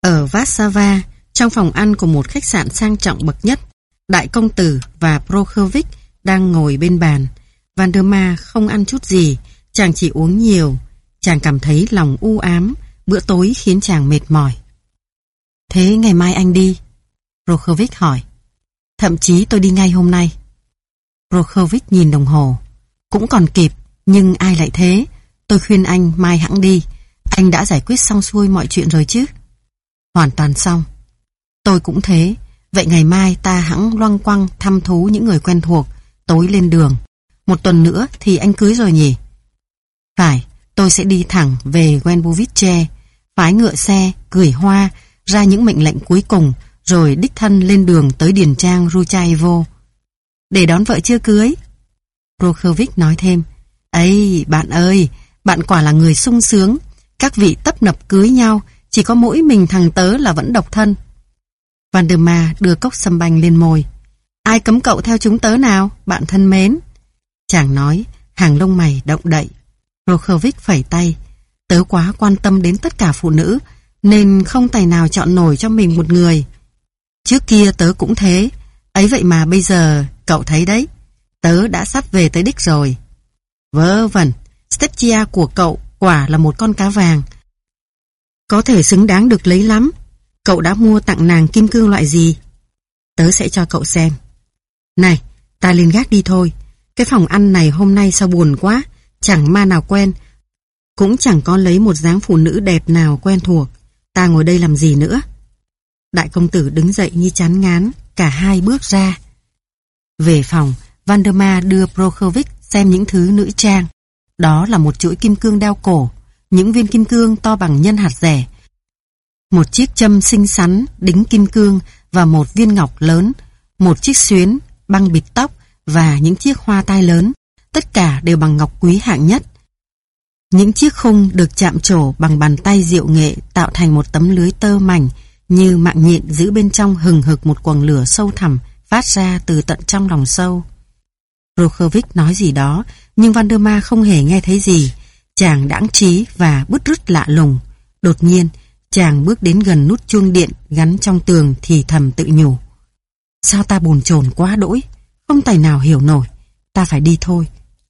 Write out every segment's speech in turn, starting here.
Ở Warsaw, trong phòng ăn của một khách sạn sang trọng bậc nhất, đại công tử và Prokovic đang ngồi bên bàn. Valdemar không ăn chút gì, chàng chỉ uống nhiều. Chàng cảm thấy lòng u ám, bữa tối khiến chàng mệt mỏi. Thế ngày mai anh đi? Prokovic hỏi. Thậm chí tôi đi ngay hôm nay. Prokovic nhìn đồng hồ. Cũng còn kịp, nhưng ai lại thế? Tôi khuyên anh mai hẵng đi. Anh đã giải quyết xong xuôi mọi chuyện rồi chứ? Hoàn toàn xong. Tôi cũng thế. Vậy ngày mai ta hẵng loanh quanh thăm thú những người quen thuộc, tối lên đường. Một tuần nữa thì anh cưới rồi nhỉ? Phải, tôi sẽ đi thẳng về Wenbovice, phái ngựa xe, gửi hoa, ra những mệnh lệnh cuối cùng, rồi đích thân lên đường tới điền trang Ruchaevo. Để đón vợ chưa cưới? Prokovic nói thêm. Ấy, bạn ơi, bạn quả là người sung sướng. Các vị tấp nập cưới nhau, chỉ có mỗi mình thằng tớ là vẫn độc thân. Valdemar đưa cốc sâm banh lên môi. Ai cấm cậu theo chúng tớ nào, bạn thân mến? Chàng nói, hàng lông mày động đậy. Prokovic phẩy tay. Tớ quá quan tâm đến tất cả phụ nữ, nên không tài nào chọn nổi cho mình một người. Trước kia tớ cũng thế. Ấy vậy mà bây giờ, cậu thấy đấy, tớ đã sắp về tới đích rồi. Vớ vẩn, Stepchia của cậu quả là một con cá vàng. Có thể xứng đáng được lấy lắm. Cậu đã mua tặng nàng kim cương loại gì? Tớ sẽ cho cậu xem. Này, ta lên gác đi thôi. Cái phòng ăn này hôm nay sao buồn quá. Chẳng ma nào quen. Cũng chẳng có lấy một dáng phụ nữ đẹp nào quen thuộc. Ta ngồi đây làm gì nữa? Đại công tử đứng dậy như chán ngán. Cả hai bước ra. Về phòng, Valdemar đưa Prokovic xem những thứ nữ trang. Đó là một chuỗi kim cương đeo cổ, những viên kim cương to bằng nhân hạt dẻ, một chiếc châm xinh xắn đính kim cương và một viên ngọc lớn, một chiếc xuyến, băng bịt tóc và những chiếc hoa tai lớn, tất cả đều bằng ngọc quý hạng nhất. Những chiếc khung được chạm trổ bằng bàn tay diệu nghệ tạo thành một tấm lưới tơ mảnh như mạng nhện giữ bên trong hừng hực một quầng lửa sâu thẳm phát ra từ tận trong lòng sâu. Prokovic nói gì đó, nhưng Valdemar không hề nghe thấy gì. Chàng đãng trí và bứt rứt lạ lùng. Đột nhiên, chàng bước đến gần nút chuông điện gắn trong tường thì thầm tự nhủ. Sao ta bồn chồn quá đỗi, không tài nào hiểu nổi, ta phải đi thôi.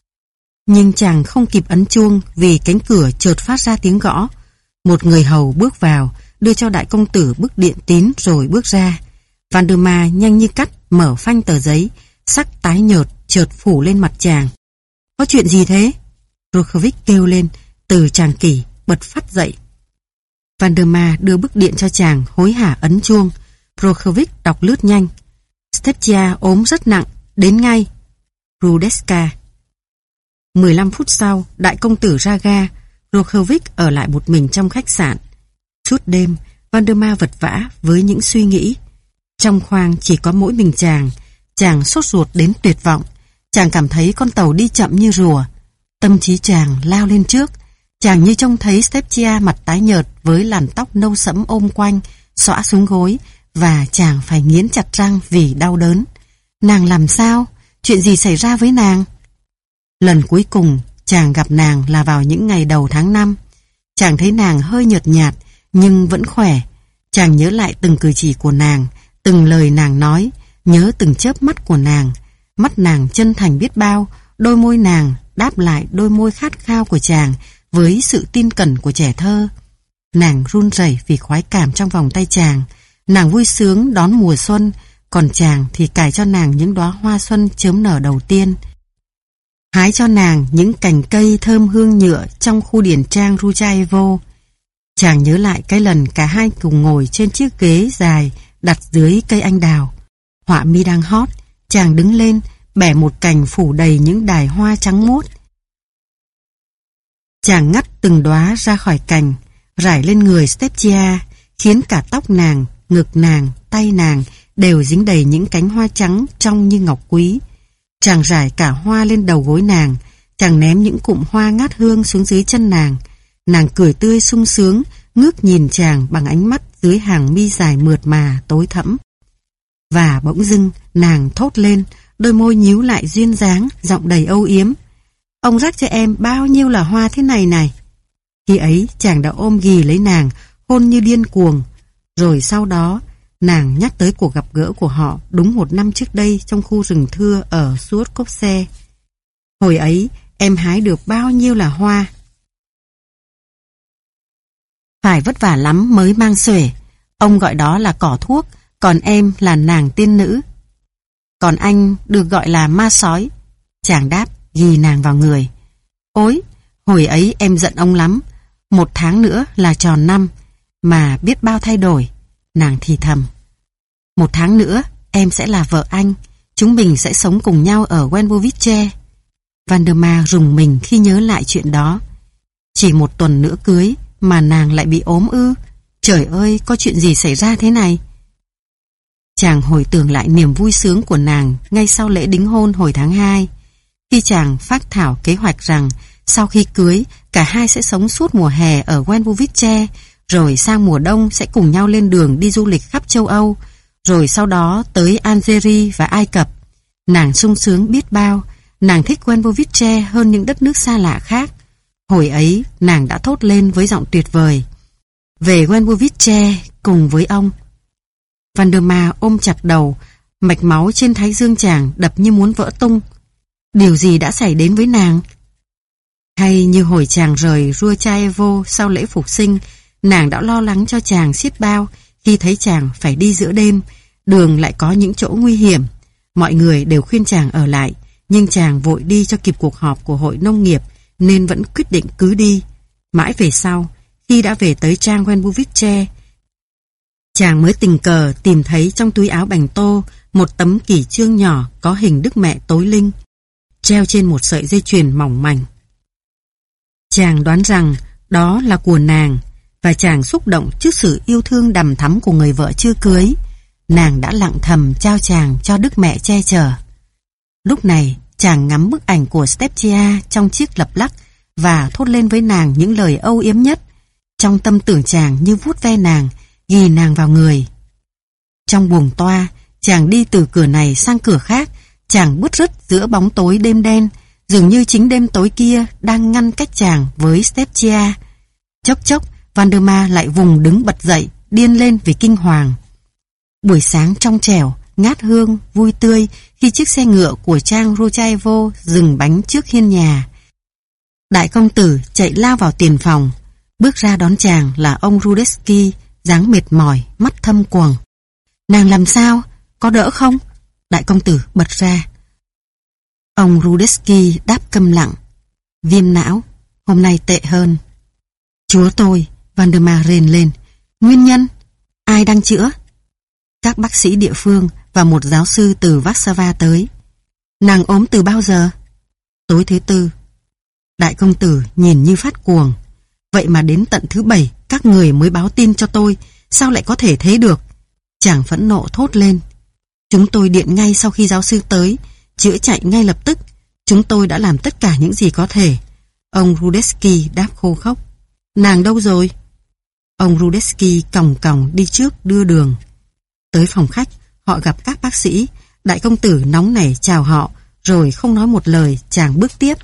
Nhưng chàng không kịp ấn chuông vì cánh cửa chợt phát ra tiếng gõ. Một người hầu bước vào, đưa cho đại công tử bức điện tín rồi bước ra. Valdemar nhanh như cắt mở phanh tờ giấy, sắc tái nhợt chợt phủ lên mặt chàng. Có chuyện gì thế? Prokovic kêu lên, từ chàng kỷ bật phắt dậy. Valdemar đưa bức điện cho chàng, hối hả ấn chuông. Prokovic đọc lướt nhanh. Stepchia ốm rất nặng, đến ngay. Rudeska. 15 phút sau, đại công tử ra ga. Prokovic ở lại một mình trong khách sạn. Suốt đêm, Valdemar vật vã với những suy nghĩ. Trong khoang chỉ có mỗi mình chàng. Chàng sốt ruột đến tuyệt vọng. Chàng cảm thấy con tàu đi chậm như rùa. Tâm trí chàng lao lên trước. Chàng như trông thấy Stepchia mặt tái nhợt với làn tóc nâu sẫm ôm quanh, xõa xuống gối, và chàng phải nghiến chặt răng vì đau đớn. Nàng làm sao? Chuyện gì xảy ra với nàng? Lần cuối cùng chàng gặp nàng là vào những ngày đầu tháng 5. Chàng thấy nàng hơi nhợt nhạt nhưng vẫn khỏe. Chàng nhớ lại từng cử chỉ của nàng, từng lời nàng nói, nhớ từng chớp mắt của nàng. Mắt nàng chân thành biết bao, đôi môi nàng đáp lại đôi môi khát khao của chàng với sự tin cẩn của trẻ thơ. Nàng run rẩy vì khoái cảm trong vòng tay chàng. Nàng vui sướng đón mùa xuân, còn chàng thì cài cho nàng những đóa hoa xuân chớm nở đầu tiên. Hái cho nàng những cành cây thơm hương nhựa trong khu điển trang Ruchaevo. Chàng nhớ lại cái lần cả hai cùng ngồi trên chiếc ghế dài đặt dưới cây anh đào. Họa mi đang hót, chàng đứng lên, bẻ một cành phủ đầy những đài hoa trắng muốt. Chàng ngắt từng đóa ra khỏi cành, rải lên người Stepchia, khiến cả tóc nàng, ngực nàng, tay nàng đều dính đầy những cánh hoa trắng trong như ngọc quý. Chàng rải cả hoa lên đầu gối nàng, chàng ném những cụm hoa ngát hương xuống dưới chân nàng. Nàng cười tươi sung sướng, ngước nhìn chàng bằng ánh mắt dưới hàng mi dài mượt mà tối thẫm. Và bỗng dưng nàng thốt lên, đôi môi nhíu lại duyên dáng, giọng đầy âu yếm. Ông rắc cho em bao nhiêu là hoa thế này này. Khi ấy chàng đã ôm ghì lấy nàng, hôn như điên cuồng. Rồi sau đó, nàng nhắc tới cuộc gặp gỡ của họ đúng 1 năm trước đây trong khu rừng thưa ở Suotkovce. Hồi ấy, em hái được bao nhiêu là hoa. Phải vất vả lắm mới mang xuể. Ông gọi đó là cỏ thuốc, còn em là nàng tiên nữ. Còn anh được gọi là ma sói. Chàng đáp, ghi nàng vào người. Ôi, hồi ấy em giận ông lắm. 1 tháng nữa là tròn năm, mà biết bao thay đổi. Nàng thì thầm. 1 tháng nữa, em sẽ là vợ anh. Chúng mình sẽ sống cùng nhau ở Wenbovice. Valdemar rùng mình khi nhớ lại chuyện đó. Chỉ 1 tuần nữa cưới mà nàng lại bị ốm ư? Trời ơi, có chuyện gì xảy ra thế này? Chàng hồi tưởng lại niềm vui sướng của nàng ngay sau lễ đính hôn hồi tháng 2. Khi chàng phác thảo kế hoạch rằng sau khi cưới, cả hai sẽ sống suốt mùa hè ở Wenbovice, rồi sang mùa đông sẽ cùng nhau lên đường đi du lịch khắp châu Âu, rồi sau đó tới Algeria và Ai Cập. Nàng sung sướng biết bao, nàng thích Wenbovice hơn những đất nước xa lạ khác. Hồi ấy, nàng đã thốt lên với giọng tuyệt vời. Về Wenbovice cùng với ông. Valdemar ôm chặt đầu, mạch máu trên thái dương chàng đập như muốn vỡ tung. Điều gì đã xảy đến với nàng? Hay như hồi chàng rời Ruchaevo sau lễ phục sinh, nàng đã lo lắng cho chàng xiết bao khi thấy chàng phải đi giữa đêm, đường lại có những chỗ nguy hiểm. Mọi người đều khuyên chàng ở lại, nhưng chàng vội đi cho kịp cuộc họp của hội nông nghiệp nên vẫn quyết định cứ đi. Mãi về sau, khi đã về tới trang Wenbovice, chàng mới tình cờ tìm thấy trong túi áo bành tô một tấm kỷ chương nhỏ có hình Đức Mẹ Tối Linh, treo trên một sợi dây chuyền mỏng manh. Chàng đoán rằng đó là của nàng, và chàng xúc động trước sự yêu thương đằm thắm của người vợ chưa cưới. Nàng đã lặng thầm trao chàng cho Đức Mẹ che chở. Lúc này, chàng ngắm bức ảnh của Stepchia trong chiếc lập lắc và thốt lên với nàng những lời âu yếm nhất. Trong tâm tưởng chàng như vuốt ve nàng, ghi nàng vào người. Trong buồng toa, chàng đi từ cửa này sang cửa khác, chàng bứt rứt giữa bóng tối đêm đen, dường như chính đêm tối kia đang ngăn cách chàng với Stepchia. Chốc chốc, Valdemar lại vùng đứng bật dậy, điên lên vì kinh hoàng. Buổi sáng trong trẻo, ngát hương, vui tươi khi chiếc xe ngựa của trang Ruchaevo dừng bánh trước hiên nhà. Đại công tử chạy lao vào tiền phòng. Bước ra đón chàng là ông Rudetsky, dáng mệt mỏi, mắt thâm quầng. Nàng làm sao? Có đỡ không? Đại công tử bật ra. Ông Rudetsky đáp câm lặng. Viêm não, hôm nay tệ hơn. Chúa tôi, Valdemar rên lên. Nguyên nhân? Ai đang chữa? Các bác sĩ địa phương và một giáo sư từ Warsaw tới. Nàng ốm từ bao giờ? Tối thứ Tư. Đại công tử nhìn như phát cuồng. Vậy mà đến tận thứ Bảy các người mới báo tin cho tôi. Sao lại có thể thế được? Chàng phẫn nộ thốt lên. Chúng tôi điện ngay sau khi giáo sư tới, chữa chạy ngay lập tức. Chúng tôi đã làm tất cả những gì có thể. Ông Rudetsky đáp khô khốc. Nàng đâu rồi? Ông Rudetsky còng còng đi trước đưa đường. Tới phòng khách, họ gặp các bác sĩ. Đại công tử nóng nảy chào họ, rồi không nói một lời, chàng bước tiếp.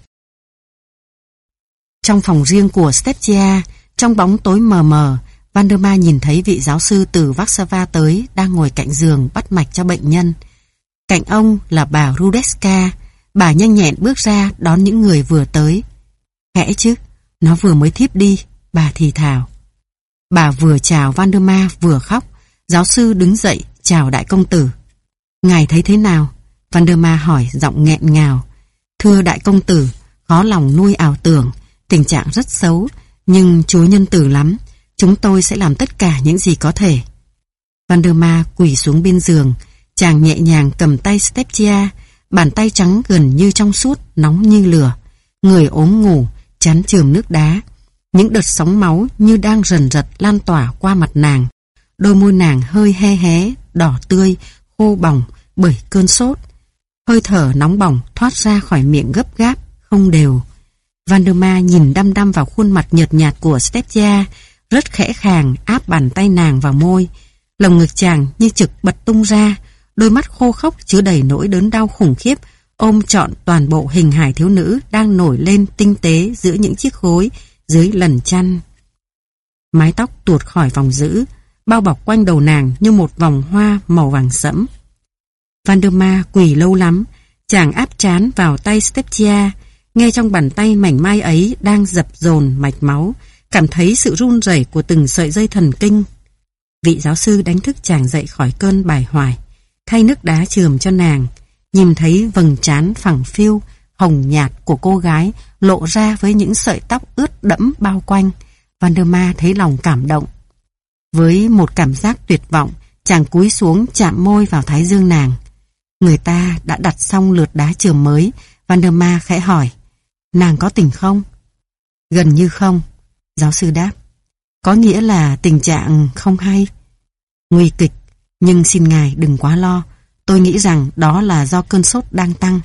Trong phòng riêng của Stepchia, trong bóng tối mờ mờ, Valdemar nhìn thấy vị giáo sư từ Warsaw tới đang ngồi cạnh giường bắt mạch cho bệnh nhân. Cạnh ông là bà Rudetska. Bà nhanh nhẹn bước ra đón những người vừa tới. Khẽ chứ, nó vừa mới thiếp đi, bà thì thào. Bà vừa chào Valdemar vừa khóc. Giáo sư đứng dậy chào đại công tử. Ngài thấy thế nào? Valdemar hỏi giọng nghẹn ngào. Thưa đại công tử, khó lòng nuôi ảo tưởng, tình trạng rất xấu, nhưng Chúa nhân từ lắm. Chúng tôi sẽ làm tất cả những gì có thể. Valdemar quỳ xuống bên giường. Chàng nhẹ nhàng cầm tay Stepchia, bàn tay trắng gần như trong suốt, nóng như lửa. Người ốm ngủ, chán chườm nước đá. Những đợt sóng máu như đang rần rật lan tỏa qua mặt nàng. Đôi môi nàng hơi he hé, đỏ tươi, khô bỏng bởi cơn sốt. Hơi thở nóng bỏng thoát ra khỏi miệng gấp gáp, không đều. Valdemar nhìn đăm đăm vào khuôn mặt nhợt nhạt của Stepchia, rất khẽ khàng áp bàn tay nàng vào môi. Lồng ngực chàng như trực bật tung ra, đôi mắt khô khốc chứa đầy nỗi đớn đau khủng khiếp, ôm trọn toàn bộ hình hài thiếu nữ đang nổi lên tinh tế giữa những chiếc gối dưới lằn chăn. Mái tóc tuột khỏi vòng giữ, bao bọc quanh đầu nàng như một vòng hoa màu vàng sẫm. Valdemar quỳ lâu lắm, chàng áp trán vào tay Stepchia, nghe trong bàn tay mảnh mai ấy đang dập dồn mạch máu, cảm thấy sự run rẩy của từng sợi dây thần kinh. Vị giáo sư đánh thức chàng dậy khỏi cơn bài hoài, thay nước đá chườm cho nàng, nhìn thấy vầng trán phẳng phiu, hồng nhạt của cô gái lộ ra với những sợi tóc ướt đẫm bao quanh. Valdemar thấy lòng cảm động. Với một cảm giác tuyệt vọng, chàng cúi xuống chạm môi vào thái dương nàng. Người ta đã đặt xong lượt đá chườm mới. Valdemar khẽ hỏi, nàng có tỉnh không? Gần như không, giáo sư đáp. Có nghĩa là tình trạng không hay. Nguy kịch, nhưng xin ngài đừng quá lo. Tôi nghĩ rằng đó là do cơn sốt đang tăng.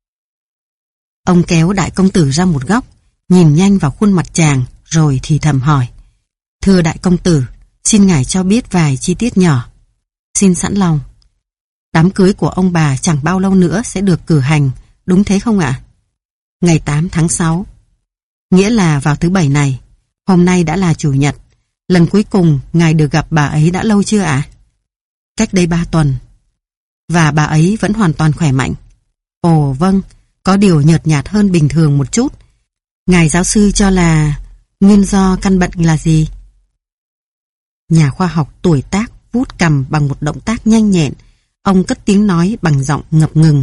Ông kéo đại công tử ra một góc, nhìn nhanh vào khuôn mặt chàng, rồi thì thầm hỏi. Thưa đại công tử, xin ngài cho biết vài chi tiết nhỏ. Xin sẵn lòng. Đám cưới của ông bà chẳng bao lâu nữa sẽ được cử hành, đúng thế không ạ? Ngày 8 tháng 6. Nghĩa là vào thứ Bảy này. Hôm nay đã là Chủ nhật. Lần cuối cùng ngài được gặp bà ấy đã lâu chưa ạ? Cách đây 3 tuần. Và bà ấy vẫn hoàn toàn khỏe mạnh. Ồ vâng, có điều nhợt nhạt hơn bình thường một chút. Ngài giáo sư cho là nguyên do căn bệnh là gì? Nhà khoa học tuổi tác vuốt cằm bằng một động tác nhanh nhẹn. Ông cất tiếng nói bằng giọng ngập ngừng.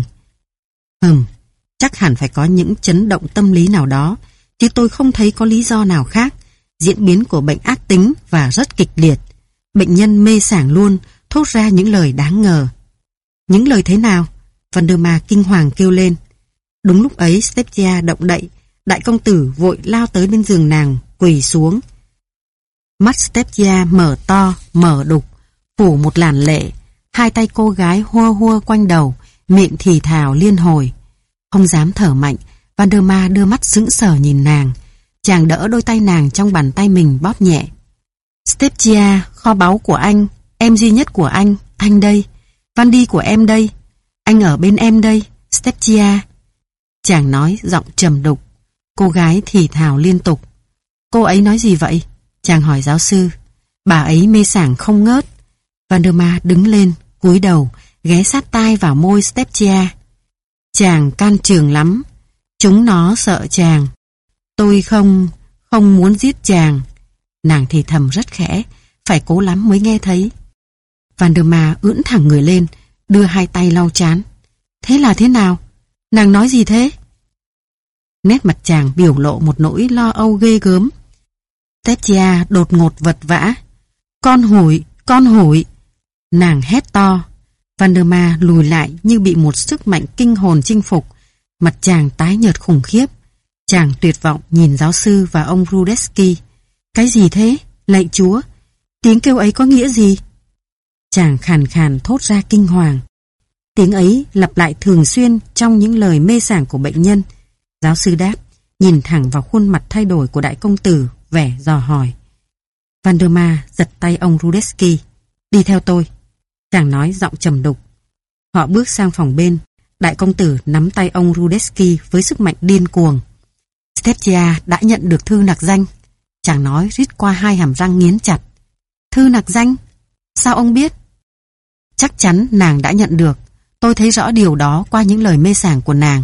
Chắc hẳn phải có những chấn động tâm lý nào đó, chứ tôi không thấy có lý do nào khác. Diễn biến của bệnh ác tính và rất kịch liệt. Bệnh nhân mê sảng luôn, thốt ra những lời đáng ngờ. Những lời thế nào? Valdemar kinh hoàng kêu lên. Đúng lúc ấy Stepchia động đậy, đại công tử vội lao tới bên giường nàng, quỳ xuống. Mắt Stepchia mở to, mở đục, phủ một làn lệ. Hai tay cô gái hua hua quanh đầu, miệng thì thào liên hồi. Không dám thở mạnh, Valdemar đưa mắt sững sờ nhìn nàng. Chàng đỡ đôi tay nàng trong bàn tay mình bóp nhẹ. Stepchia, kho báu của anh, em duy nhất của anh đây. Vandy của em đây, anh ở bên em đây, Stepchia. Chàng nói giọng trầm đục. Cô gái thì thào liên tục. Cô ấy nói gì vậy? Chàng hỏi giáo sư. Bà ấy mê sảng không ngớt. Valdemar đứng lên, cúi đầu, ghé sát tai vào môi Stepchia. Chàng can trường lắm. Chúng nó sợ chàng. Tôi không muốn giết chàng. Nàng thì thầm rất khẽ, phải cố lắm mới nghe thấy. Valdemar ưỡn thẳng người lên, đưa hai tay lau trán. Thế là thế nào? Nàng nói gì thế? Nét mặt chàng biểu lộ một nỗi lo âu ghê gớm. Stepchia đột ngột vật vã. Con hủi. Nàng hét to. Valdemar lùi lại như bị một sức mạnh kinh hồn chinh phục. Mặt chàng tái nhợt khủng khiếp. Chàng tuyệt vọng nhìn giáo sư và ông Rudetsky. Cái gì thế? Lạy Chúa! Tiếng kêu ấy có nghĩa gì? Chàng khàn khàn thốt ra kinh hoàng. Tiếng ấy lặp lại thường xuyên trong những lời mê sảng của bệnh nhân. Giáo sư đáp, nhìn thẳng vào khuôn mặt thay đổi của đại công tử, vẻ dò hỏi. Valdemar giật tay ông Rudetsky. Đi theo tôi. Chàng nói giọng trầm đục. Họ bước sang phòng bên. Đại công tử nắm tay ông Rudetsky với sức mạnh điên cuồng. Stepchia đã nhận được thư nặc danh. Chàng nói rít qua hai hàm răng nghiến chặt. Thư nặc danh? Sao ông biết? Chắc chắn nàng đã nhận được. Tôi thấy rõ điều đó qua những lời mê sảng của nàng.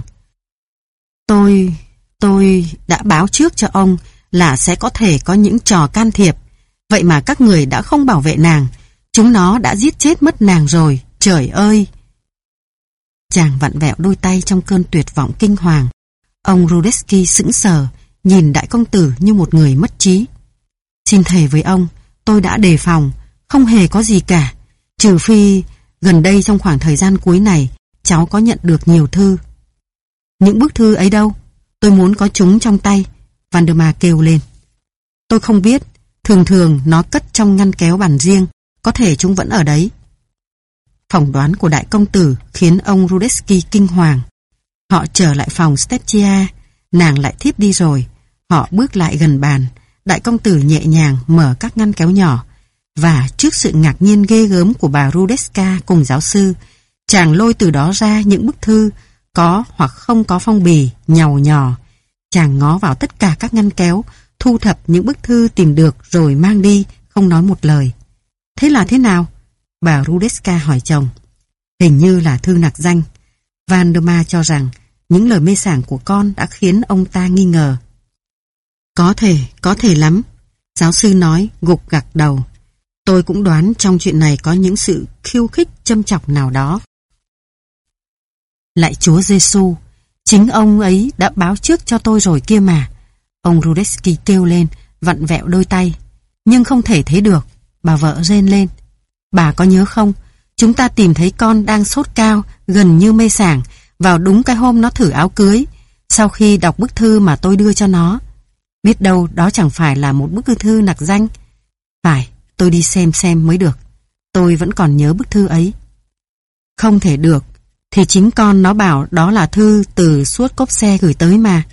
Tôi đã báo trước cho ông là sẽ có thể có những trò can thiệp. Vậy mà các người đã không bảo vệ nàng. Chúng nó đã giết chết mất nàng rồi. Trời ơi! Chàng vặn vẹo đôi tay trong cơn tuyệt vọng kinh hoàng. Ông Rudetsky sững sờ, nhìn đại công tử như một người mất trí. Xin thề với ông, tôi đã đề phòng, không hề có gì cả. Trừ phi, gần đây trong khoảng thời gian cuối này, cháu có nhận được nhiều thư. Những bức thư ấy đâu? Tôi muốn có chúng trong tay. Valdemar kêu lên. Tôi không biết, thường nó cất trong ngăn kéo bàn riêng, có thể chúng vẫn ở đấy. Phỏng đoán của đại công tử khiến ông Rudetsky kinh hoàng. Họ trở lại phòng Stepchia, nàng lại thiếp đi rồi. Họ bước lại gần bàn, đại công tử nhẹ nhàng mở các ngăn kéo nhỏ, và trước sự ngạc nhiên ghê gớm của bà Rudetska cùng giáo sư, chàng lôi từ đó ra những bức thư có hoặc không có phong bì, nhàu nhò. Chàng ngó vào tất cả các ngăn kéo, thu thập những bức thư tìm được rồi mang đi, không nói một lời. Thế là thế nào? Bà Rudeska hỏi chồng. Hình như là thư nặc danh. Valdemar cho rằng những lời mê sảng của con đã khiến ông ta nghi ngờ. Có thể lắm. Giáo sư nói, gục gặc đầu. Tôi cũng đoán trong chuyện này có những sự khiêu khích châm chọc nào đó. Lạy Chúa Giêsu, chính ông ấy đã báo trước cho tôi rồi kia mà. Ông Rudetsky kêu lên, vặn vẹo đôi tay. Nhưng không thể thế được. Bà vợ rên lên. Bà có nhớ không? Chúng ta tìm thấy con đang sốt cao, gần như mê sảng, vào đúng cái hôm nó thử áo cưới, sau khi đọc bức thư mà tôi đưa cho nó. Biết đâu đó chẳng phải là một bức thư nặc danh. Phải, tôi đi xem mới được. Tôi vẫn còn nhớ bức thư ấy. Không thể được, thì chính con nó bảo đó là thư từ suốt cốp xe gửi tới mà.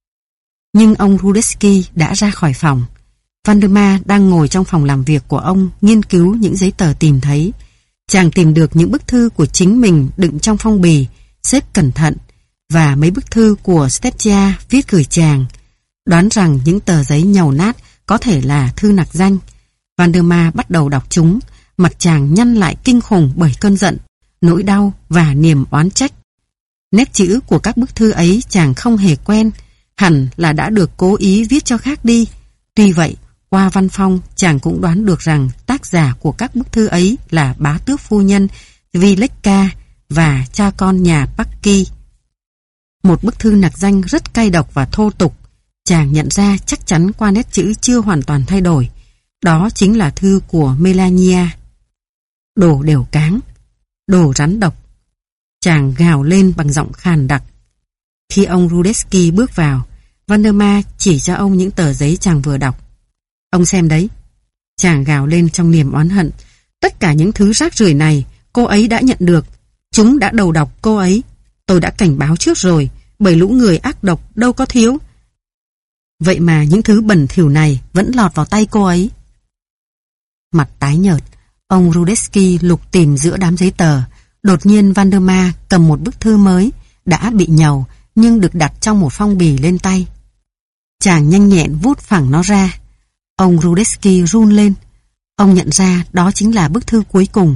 Nhưng ông Rudetsky đã ra khỏi phòng. Valdemar đang ngồi trong phòng làm việc của ông nghiên cứu những giấy tờ tìm thấy. Chàng tìm được những bức thư của chính mình đựng trong phong bì, xếp cẩn thận, và mấy bức thư của Stepchia viết gửi chàng. Đoán rằng những tờ giấy nhầu nát có thể là thư nặc danh. Valdemar bắt đầu đọc chúng, mặt chàng nhăn lại kinh khủng bởi cơn giận, nỗi đau và niềm oán trách. Nét chữ của các bức thư ấy chàng không hề quen, hẳn là đã được cố ý viết cho khác đi. Tuy vậy, qua văn phong chàng cũng đoán được rằng tác giả của các bức thư ấy là bá tước phu nhân Vileka và cha con nhà Paki. Một bức thư nặc danh rất cay độc và thô tục. Chàng nhận ra chắc chắn qua nét chữ chưa hoàn toàn thay đổi. Đó chính là thư của Melania. Đồ đều cáng, đồ rắn độc. Chàng gào lên bằng giọng khàn đặc. Khi ông Rudetsky bước vào, Valdemar chỉ cho ông những tờ giấy chàng vừa đọc. Ông xem đấy. Chàng gào lên trong niềm oán hận. Tất cả những thứ rác rưởi này cô ấy đã nhận được. Chúng đã đầu độc cô ấy. Tôi đã cảnh báo trước rồi, bởi lũ người ác độc đâu có thiếu. Vậy mà những thứ bẩn thỉu này vẫn lọt vào tay cô ấy. Mặt tái nhợt, ông Rudetsky lục tìm giữa đám giấy tờ. Đột nhiên Valdemar cầm một bức thư mới, đã bị nhầu nhưng được đặt trong một phong bì lên tay. Chàng nhanh nhẹn vút phẳng nó ra. Ông Rudetsky run lên. Ông nhận ra đó chính là bức thư cuối cùng.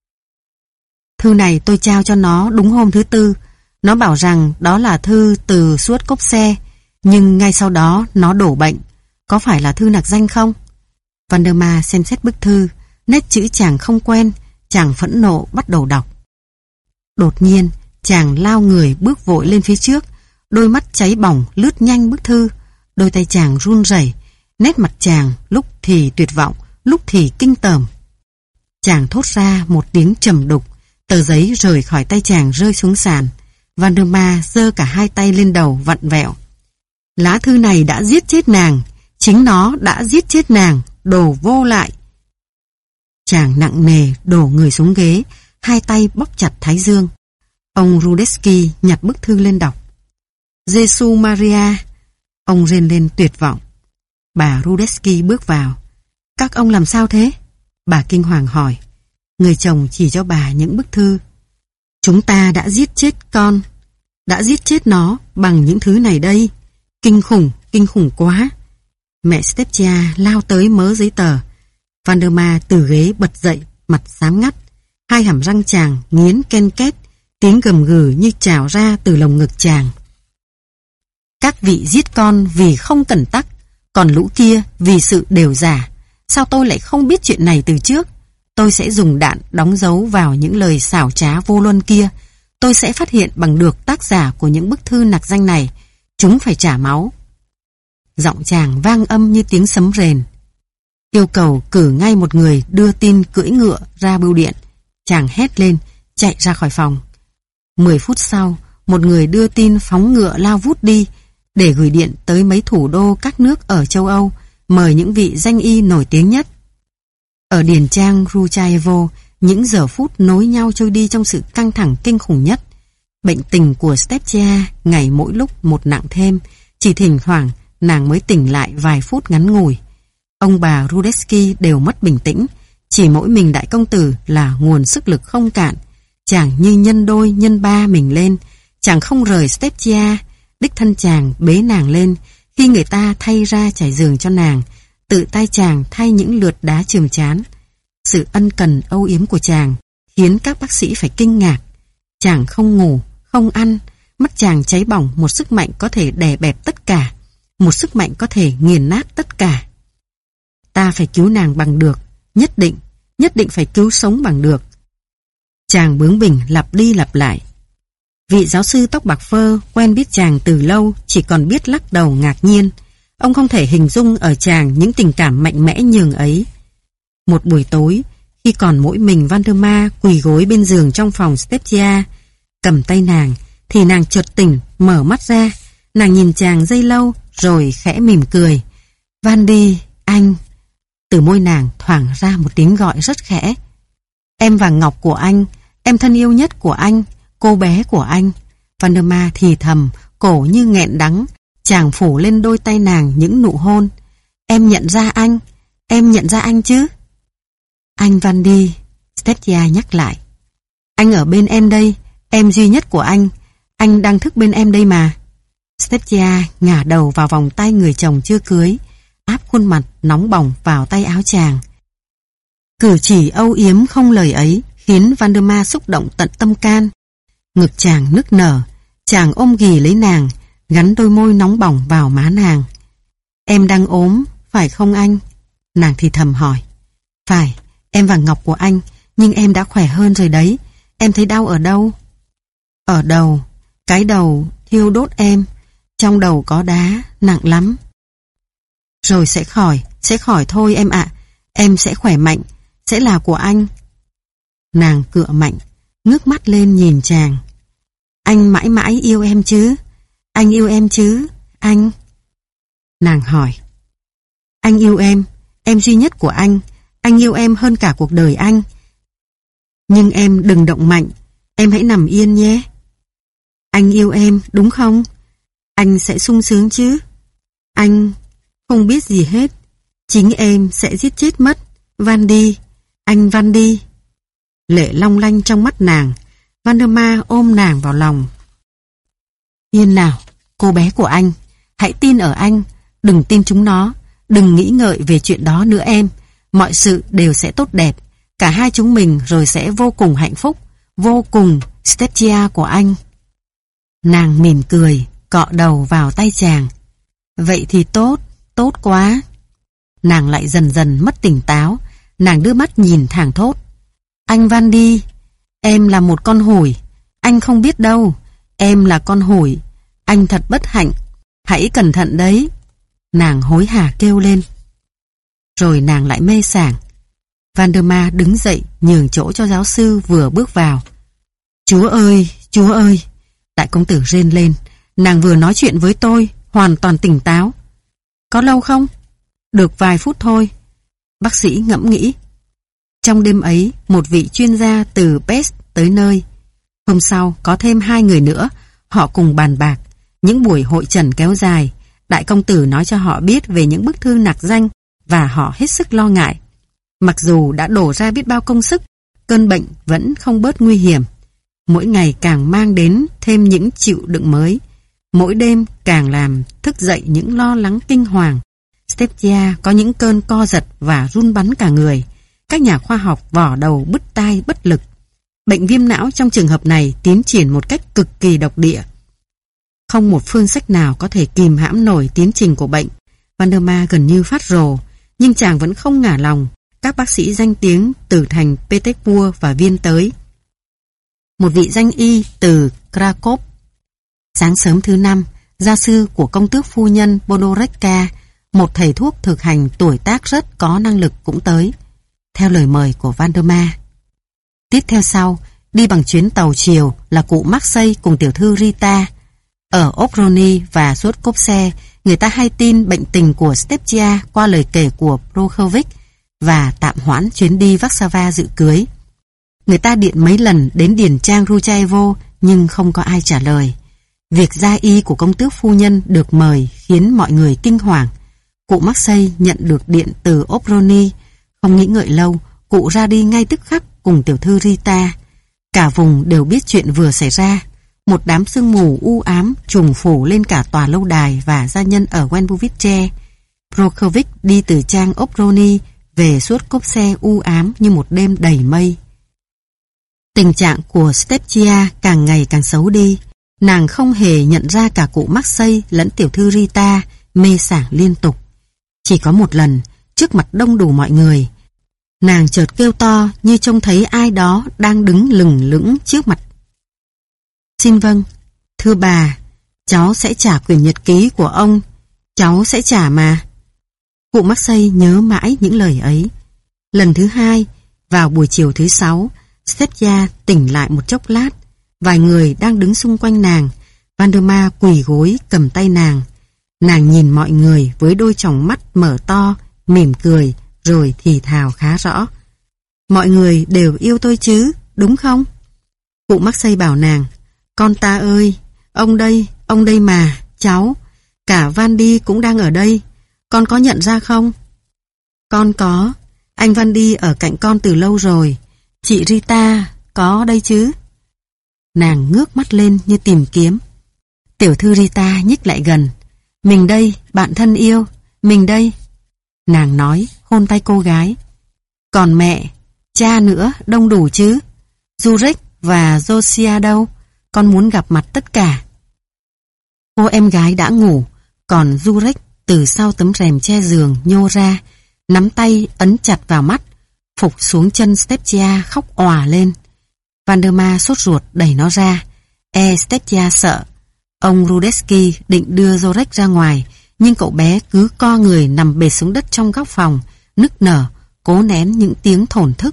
Thư này tôi trao cho nó đúng hôm thứ Tư. Nó bảo rằng đó là thư từ suốt cốp xe, nhưng ngay sau đó nó đổ bệnh. Có phải là thư nặc danh không? Valdemar xem xét bức thư, nét chữ chàng không quen, chàng phẫn nộ bắt đầu đọc. Đột nhiên, chàng lao người bước vội lên phía trước, đôi mắt cháy bỏng lướt nhanh bức thư, đôi tay chàng run rẩy, nét mặt chàng lúc thì tuyệt vọng, lúc thì kinh tởm. Chàng thốt ra một tiếng trầm đục, tờ giấy rời khỏi tay chàng rơi xuống sàn. Valdemar giơ cả hai tay lên đầu vặn vẹo. Lá thư này đã giết chết nàng, chính nó đã giết chết nàng, đồ vô lại. Chàng nặng nề đổ người xuống ghế, hai tay bóp chặt thái dương. Ông Rudetsky nhặt bức thư lên đọc. Giêsu Maria. Ông rên lên tuyệt vọng. Bà Rudetsky bước vào. Các ông làm sao thế? Bà kinh hoàng hỏi. Người chồng chỉ cho bà những bức thư. Chúng ta đã giết chết con, đã giết chết nó bằng những thứ này đây. Kinh khủng quá. Mẹ Stepchia lao tới mớ giấy tờ. Valdemar từ ghế bật dậy, mặt xám ngắt. Hai hàm răng chàng nghiến ken két, tiếng gầm gừ như trào ra từ lồng ngực chàng. Các vị giết con vì không cẩn tắc, còn lũ kia vì sự đều giả. Sao tôi lại không biết chuyện này từ trước? Tôi sẽ dùng đạn đóng dấu vào những lời xảo trá vô luân kia. Tôi sẽ phát hiện bằng được tác giả của những bức thư nặc danh này. Chúng phải trả máu. Giọng chàng vang âm như tiếng sấm rền. Yêu cầu cử ngay một người đưa tin cưỡi ngựa ra bưu điện. Chàng hét lên, chạy ra khỏi phòng. 10 phút sau, một người đưa tin phóng ngựa lao vút đi để gửi điện tới mấy thủ đô các nước ở châu Âu, mời những vị danh y nổi tiếng nhất. Ở điền trang Ruchaevo, những giờ phút nối nhau trôi đi trong sự căng thẳng kinh khủng nhất. Bệnh tình của Stepchia ngày mỗi lúc một nặng thêm, chỉ thỉnh thoảng nàng mới tỉnh lại vài phút ngắn ngủi. Ông bà Rudetsky đều mất bình tĩnh, chỉ mỗi mình đại công tử là nguồn sức lực không cạn. Chàng như nhân đôi nhân ba mình lên, chàng không rời Stepchia, đích thân chàng bế nàng lên, khi người ta thay ra trải giường cho nàng, tự tay chàng thay những lượt đá chườm chán. Sự ân cần âu yếm của chàng khiến các bác sĩ phải kinh ngạc. Chàng không ngủ, không ăn, mắt chàng cháy bỏng một sức mạnh có thể đè bẹp tất cả, một sức mạnh có thể nghiền nát tất cả. Ta phải cứu nàng bằng được, nhất định phải cứu sống bằng được. Chàng bướng bỉnh lặp đi lặp lại. Vị giáo sư tóc bạc phơ quen biết chàng từ lâu chỉ còn biết lắc đầu ngạc nhiên. Ông không thể hình dung ở chàng những tình cảm mạnh mẽ nhường ấy. Một buổi tối, khi còn mỗi mình Valdemar quỳ gối bên giường trong phòng Steptia, cầm tay nàng, thì nàng chợt tỉnh, mở mắt ra. Nàng nhìn chàng giây lâu, rồi khẽ mỉm cười. Vandy, anh. Từ môi nàng thoảng ra một tiếng gọi rất khẽ. Em vàng ngọc của anh, em thân yêu nhất của anh, cô bé của anh. Valdemar thì thầm, cổ như nghẹn đắng. Chàng phủ lên đôi tay nàng những nụ hôn. Em nhận ra anh, em nhận ra anh chứ? Anh Vandy, Steptia nhắc lại. Anh ở bên em đây, em duy nhất của anh đang thức bên em đây mà. Steptia ngả đầu vào vòng tay người chồng chưa cưới, áp khuôn mặt nóng bỏng vào tay áo chàng. Cử chỉ âu yếm không lời ấy khiến Valdemar xúc động tận tâm can. Ngực chàng nức nở, chàng ôm ghì lấy nàng, gắn đôi môi nóng bỏng vào má nàng. Em đang ốm, phải không anh? Nàng thì thầm hỏi. Phải, em vàng ngọc của anh, nhưng em đã khỏe hơn rồi đấy. Em thấy đau ở đâu? Ở đầu, cái đầu thiêu đốt em. Trong đầu có đá, nặng lắm. Rồi sẽ khỏi thôi em ạ. Em sẽ khỏe mạnh, sẽ là của anh. Nàng cựa mạnh, ngước mắt lên nhìn chàng. Anh mãi mãi yêu em chứ? Anh yêu em chứ, anh? Nàng hỏi. Anh yêu em duy nhất của anh yêu em hơn cả cuộc đời anh. Nhưng em đừng động mạnh, em hãy nằm yên nhé. Anh yêu em, đúng không? Anh sẽ sung sướng chứ? Anh không biết gì hết. Chính em sẽ giết chết mất. Vandy, anh Vandy. Lệ long lanh trong mắt nàng. Valdemar ôm nàng vào lòng. Yên nào, cô bé của anh. Hãy tin ở anh. Đừng tin chúng nó. Đừng nghĩ ngợi về chuyện đó nữa em. Mọi sự đều sẽ tốt đẹp. Cả hai chúng mình rồi sẽ vô cùng hạnh phúc. Vô cùng, Steptia của anh. Nàng mỉm cười, cọ đầu vào tay chàng. Vậy thì tốt, tốt quá. Nàng lại dần dần mất tỉnh táo. Nàng đưa mắt nhìn thẳng thốt. Anh Vandy, em là một con hủi. Anh không biết đâu. Em là con hủi. Anh thật bất hạnh. Hãy cẩn thận đấy. Nàng hối hả kêu lên. Rồi nàng lại mê sảng. Valdemar đứng dậy nhường chỗ cho giáo sư vừa bước vào. Chúa ơi, Chúa ơi. Đại công tử rên lên. Nàng vừa nói chuyện với tôi, hoàn toàn tỉnh táo. Có lâu không? Được vài phút thôi. Bác sĩ ngẫm nghĩ. Trong đêm ấy, một vị chuyên gia từ Pest tới nơi. Hôm sau, có thêm 2 người nữa. Họ cùng bàn bạc. Những buổi hội trần kéo dài. Đại công tử nói cho họ biết về những bức thư nặc danh và họ hết sức lo ngại. Mặc dù đã đổ ra biết bao công sức, cơn bệnh vẫn không bớt nguy hiểm. Mỗi ngày càng mang đến thêm những chịu đựng mới. Mỗi đêm càng làm thức dậy những lo lắng kinh hoàng. Steptia có những cơn co giật và run bắn cả người. Các nhà khoa học vò đầu bứt tai bất lực. Bệnh viêm não trong trường hợp này tiến triển một cách cực kỳ độc địa. Không một phương sách nào có thể kìm hãm nổi tiến trình của bệnh. Valdemar gần như phát rồ, nhưng chàng vẫn không ngả lòng. Các bác sĩ danh tiếng từ thành Petersburg và Viên tới. Một vị danh y từ Krakow. Sáng sớm thứ 5, gia sư của công tước phu nhân Bodorecka, một thầy thuốc thực hành tuổi tác rất có năng lực cũng tới, theo lời mời của Valdemar. Tiếp theo sau, đi bằng chuyến tàu chiều là cụ Marseille cùng tiểu thư Rita. Ở Obrony và Sotkovce, người ta hay tin bệnh tình của Steptia qua lời kể của Prokhovic và tạm hoãn chuyến đi Warsaw dự cưới. Người ta điện mấy lần đến điển trang Ruchaevo nhưng không có ai trả lời. Việc gia y của công tước phu nhân được mời khiến mọi người kinh hoàng. Cụ Marseille nhận được điện từ Obrony. Không nghĩ ngợi lâu, cụ ra đi ngay tức khắc cùng tiểu thư Rita. Cả vùng đều biết chuyện vừa xảy ra. Một đám sương mù u ám trùm phủ lên cả tòa lâu đài và gia nhân ở Wenbovice. Prokhovic đi từ trang Obrony về suốt cốp xe u ám như một đêm đầy mây. Tình trạng của Stepchia càng ngày càng xấu đi. Nàng không hề nhận ra cả cụ Maxey lẫn tiểu thư Rita mê sảng liên tục. Chỉ có một lần, trước mặt đông đủ mọi người, nàng chợt kêu to như trông thấy ai đó đang đứng lừng lững trước mặt. Xin vâng, thưa bà, cháu sẽ trả quyển nhật ký của ông. Cháu sẽ trả mà. Cụ Maxey nhớ mãi những lời ấy. Lần thứ hai, vào buổi chiều thứ 6, Stepchia tỉnh lại một chốc lát. Vài người đang đứng xung quanh nàng. Valdemar quỳ gối cầm tay nàng. Nàng nhìn mọi người với đôi tròng mắt mở to, mỉm cười, rồi thì thào khá rõ. Mọi người đều yêu tôi chứ, đúng không? Cụ Maxey bảo nàng, con ta ơi, ông đây mà, cháu. Cả Vandy cũng đang ở đây. Con có nhận ra không? Con có. Anh Vandy ở cạnh con từ lâu rồi. Chị Rita có đây chứ? Nàng ngước mắt lên như tìm kiếm. Tiểu thư Rita nhích lại gần. Mình đây, bạn thân yêu. Mình đây. Nàng nói, hôn tay cô gái. Còn mẹ, cha nữa, đông đủ chứ? Zurek và Josiah đâu? Con muốn gặp mặt tất cả. Cô em gái đã ngủ, còn Zurek từ sau tấm rèm che giường nhô ra, nắm tay ấn chặt vào mắt, phục xuống chân Stepchia khóc òa lên. Valdemar sốt ruột đẩy nó ra. Stepchia sợ. Ông Rudetsky định đưa Zorek ra ngoài, nhưng cậu bé cứ co người nằm bệt xuống đất trong góc phòng, nức nở, cố nén những tiếng thổn thức.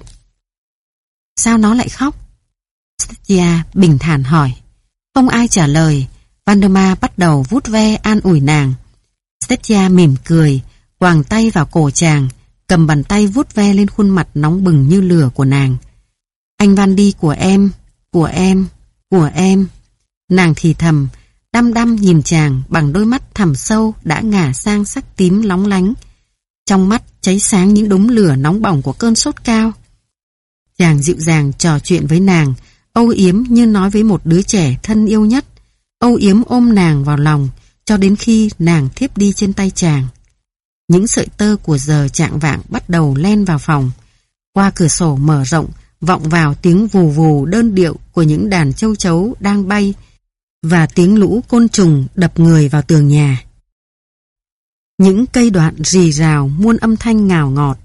Sao nó lại khóc? Stepchia bình thản hỏi. Không ai trả lời. Valdemar bắt đầu vuốt ve an ủi nàng. Stepchia mỉm cười, quàng tay vào cổ chàng, cầm bàn tay vuốt ve lên khuôn mặt nóng bừng như lửa của nàng. Anh Vandy của em, của em, của em. Nàng thì thầm, đăm đăm nhìn chàng bằng đôi mắt thẳm sâu đã ngả sang sắc tím lóng lánh. Trong mắt cháy sáng những đốm lửa nóng bỏng của cơn sốt cao. Chàng dịu dàng trò chuyện với nàng, âu yếm như nói với một đứa trẻ thân yêu nhất, âu yếm ôm nàng vào lòng cho đến khi nàng thiếp đi trên tay chàng. Những sợi tơ của giờ chạng vạng bắt đầu len vào phòng. Qua cửa sổ mở rộng vọng vào tiếng vù vù đơn điệu của những đàn châu chấu đang bay và tiếng lũ côn trùng đập người vào tường nhà. Những cây đoạn rì rào muôn âm thanh ngào ngọt.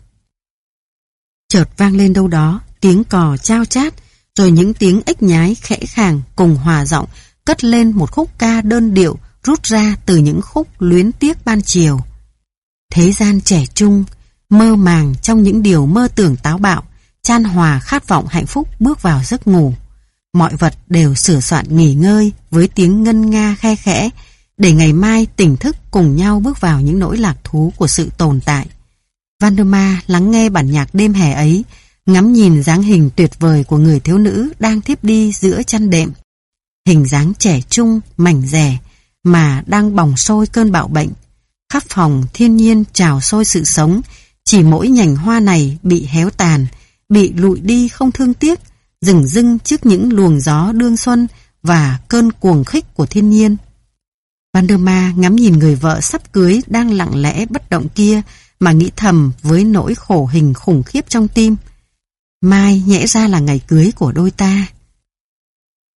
Chợt vang lên đâu đó tiếng cò chao chát, rồi những tiếng ếch nhái khẽ khàng cùng hòa giọng cất lên một khúc ca đơn điệu rút ra từ những khúc luyến tiếc ban chiều. Thế gian trẻ trung, mơ màng trong những điều mơ tưởng táo bạo, chan hòa khát vọng hạnh phúc bước vào giấc ngủ. Mọi vật đều sửa soạn nghỉ ngơi với tiếng ngân nga khe khẽ, để ngày mai tỉnh thức cùng nhau bước vào những nỗi lạc thú của sự tồn tại. Valdemar lắng nghe bản nhạc đêm hè ấy, ngắm nhìn dáng hình tuyệt vời của người thiếu nữ đang thiếp đi giữa chăn đệm. Hình dáng trẻ trung, mảnh dẻ, mà đang bỏng sôi cơn bạo bệnh. Khắp phòng thiên nhiên trào sôi sự sống, chỉ mỗi nhành hoa này bị héo tàn, bị lụi đi không thương tiếc, dửng dưng trước những luồng gió đương xuân và cơn cuồng khích của thiên nhiên. Valdemar ngắm nhìn người vợ sắp cưới đang lặng lẽ bất động kia mà nghĩ thầm với nỗi khổ hình khủng khiếp trong tim. Mai nhẽ ra là ngày cưới của đôi ta.